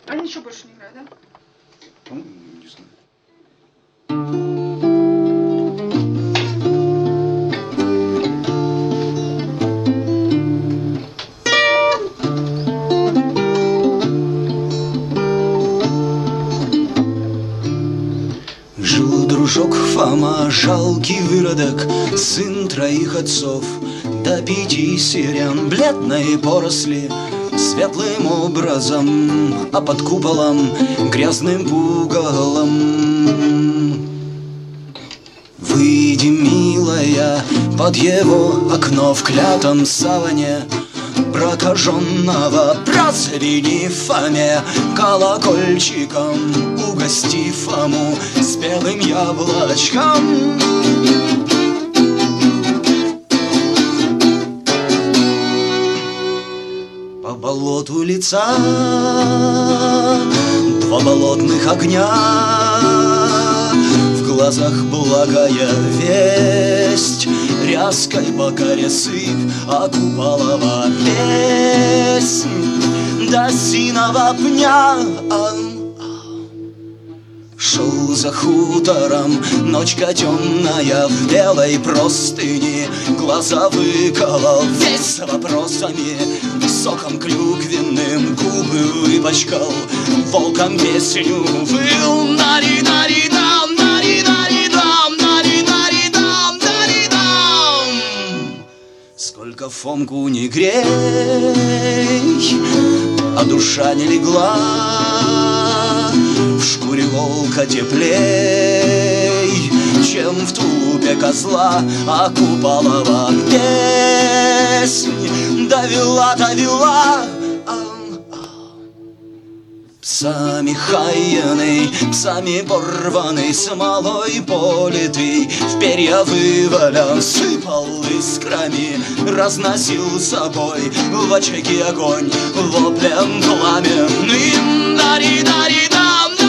Они ничего больше не играют, да? По-моему, не знаю. Жил дружок Фома, жалкий выродок, сын троих отцов, до 5 сирен бледной поросли, светлым образом, а под куполом грязным пугалом. Выйди, милая, под его окно в клятом саване прокаженного прозвени Фоме колокольчиком, угости Фому спелым яблочком. По болоту лица 2 болотных огня, в глазах благая весть, ряской по коре сыпь, а куполова песнь до синого пня. Шел за хутором, ночка темная, в белой простыни, глаза выколол весь вопросами, соком клюквенным губы выпачкал, волком песню выл. Нари-нари-дам, нари-нари-дам, нари-нари-дам, нари-дам. Сколько Фомку не грей, а душа не легла, в шкуре волка теплей, чем в трупе козла, а куполова песнь довела, довела. Псами хаяный, псами порванный, смолой политый, в перья вывален, сыпал искрами, разносил собой в очаге огонь, воплем пламенным. Дари-дари-дам,